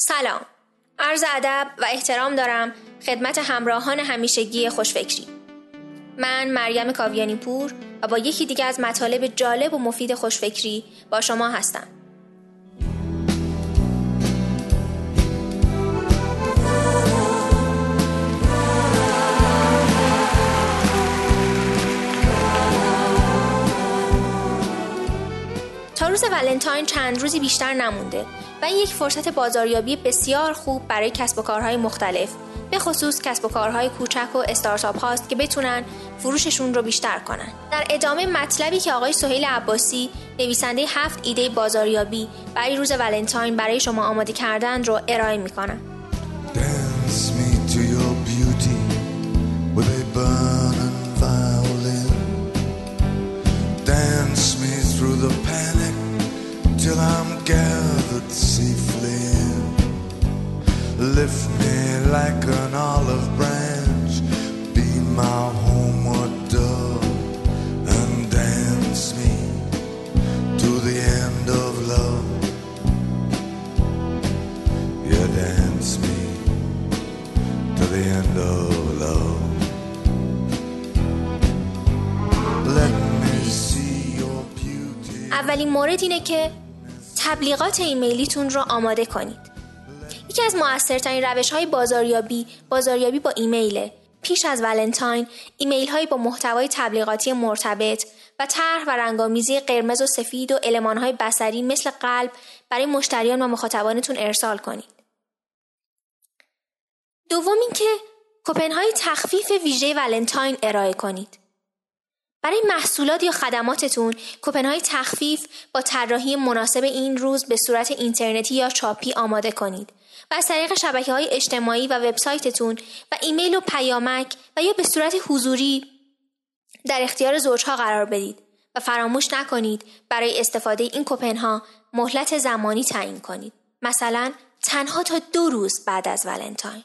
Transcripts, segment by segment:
سلام، عرض ادب و احترام دارم خدمت همراهان همیشگی خوشفکری. من مریم کاویانی پور و با یکی دیگه از مطالب جالب و مفید خوشفکری با شما هستم. تا روز ولنتاین چند روزی بیشتر نمونده و این یک فرصت بازاریابی بسیار خوب برای کسب و کارهای مختلف، به خصوص کسب و کارهای کوچک و استارتاپ هاست که بتونن فروششون رو بیشتر کنن. در ادامه مطلبی که آقای سهیل عباسی نویسنده 7 ایده بازاریابی برای روز ولنتاین برای شما آماده کردن رو ارائه میکنم. Dance me to your beauty with a burning violin. Dance me through the panic till I'm gathered safely in. Lift me like an olive branch, be my homeward dove, and dance me to the end of love. Yeah, dance me to the end of love. Let me see your beauty. اولین مورد اینه که تبلیغات ایمیلیتون رو آماده کنید. یکی از مؤثرترین روش‌های بازاریابی با ایمیله. پیش از ولنتاین ایمیل‌هایی با محتوای تبلیغاتی مرتبط و طرح و رنگامیزی قرمز و سفید و المان‌های بصری مثل قلب برای مشتریان و مخاطبانتون ارسال کنید. دوم اینکه کوپن‌های تخفیف ویژه ولنتاین ارائه کنید. برای محصولات یا خدماتتون کوپن‌های تخفیف با طراحی مناسب این روز به صورت اینترنتی یا چاپی آماده کنید و از طریق شبکه‌های اجتماعی و وبسایتتون و ایمیل و پیامک و یا به صورت حضوری در اختیار زوجها قرار بدید و فراموش نکنید برای استفاده این کوپن‌ها مهلت زمانی تعیین کنید. مثلا تنها تا 2 روز بعد از ولنتاین.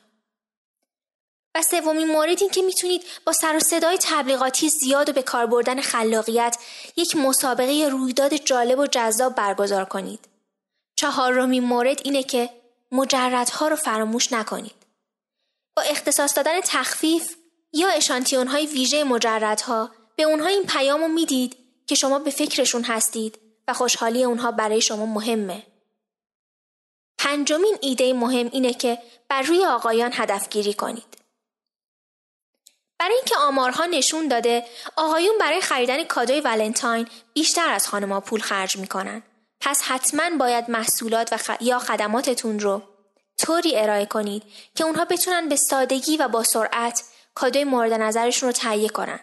و سومین مورد این که میتونید با سر و صدای تبلیغاتی زیاد و به کار بردن خلاقیت یک مسابقه رویداد جالب و جذاب برگزار کنید. چهارمین مورد اینه که مجردها رو فراموش نکنید. با اختصاص دادن تخفیف یا اشانتیون‌های ویژه مجردها به اونها این پیام رو میدید که شما به فکرشون هستید و خوشحالی اونها برای شما مهمه. پنجمین ایده مهم اینه که بر روی آقایان هدفگیری کنید. برای اینکه آمارها نشون داده آقایون برای خریدن کادوی ولنتاین بیشتر از خانم‌ها پول خرج میکنن. پس حتما باید محصولات یا خدماتتون رو طوری ارائه کنید که اونها بتونن به سادگی و با سرعت کادوی مورد نظرشون رو تهیه کنن.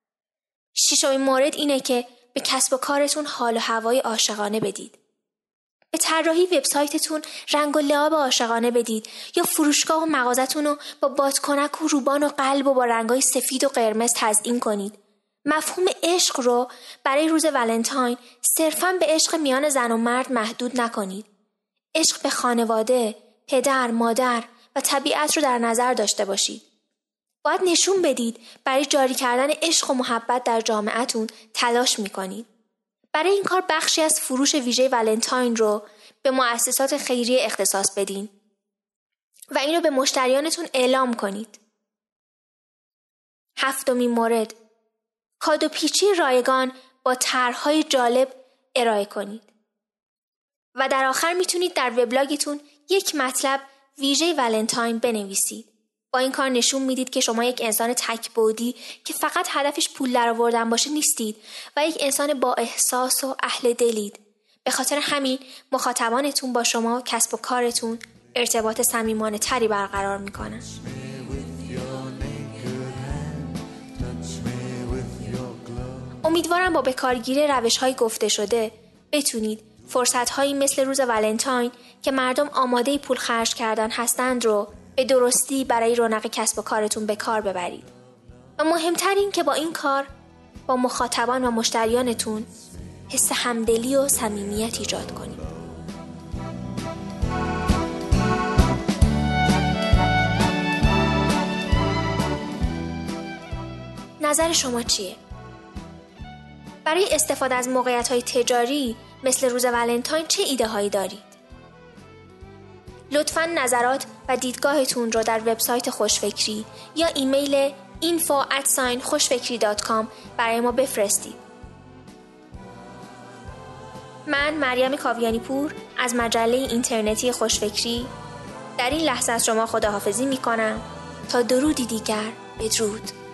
ششمین مورد اینه که به کسب و کارتون حال و هوای عاشقانه بدید. به طراحی وبسایتتون رنگ و لعاب عاشقانه بدید یا فروشگاه و مغازتون رو با بادکنک و روبان و قلب و با رنگ‌های سفید و قرمز تزیین کنید. مفهوم عشق رو برای روز ولنتاین صرفاً به عشق میان زن و مرد محدود نکنید. عشق به خانواده، پدر، مادر و طبیعت رو در نظر داشته باشید. باید نشون بدید برای جاری کردن عشق و محبت در جامعه‌تون تلاش می‌کنید. برای این کار بخشی از فروش ویژه ولنتاین رو به مؤسسات خیریه اختصاص بدین و این رو به مشتریانتون اعلام کنید. هفتمین مورد، کادو پیچی رایگان با طرح‌های جالب ارائه کنید. و در آخر میتونید در وبلاگتون یک مطلب ویژه ولنتاین بنویسید. با این کار نشون میدید که شما یک انسان تک‌بعدی که فقط هدفش پول درآوردن باشه نیستید و یک انسان با احساس و اهل دلید. به خاطر همین مخاطبانتون با شما و کسب و کارتون ارتباط صمیمانه تری برقرار میکنن. امیدوارم با بکارگیری روش‌های گفته شده بتونید فرصت‌هایی مثل روز ولنتاین که مردم آماده پول خرج کردن هستند رو به درستی برای رونق کسب و کارتون به کار ببرید. و مهمتر این که با این کار با مخاطبان و مشتریانتون حس همدلی و صمیمیت ایجاد کنید. نظر شما چیه؟ برای استفاده از موقعیت‌های تجاری مثل روز ولنتاین چه ایده هایی دارید؟ لطفاً نظرات و دیدگاهتون رو در وبسایت خوشفکری یا ایمیل info@خوشفکری.com برای ما بفرستید. من مریم کاویانی پور از مجله اینترنتی خوشفکری در این لحظه از شما خداحافظی می‌کنم تا درودی دیگر. بدرود.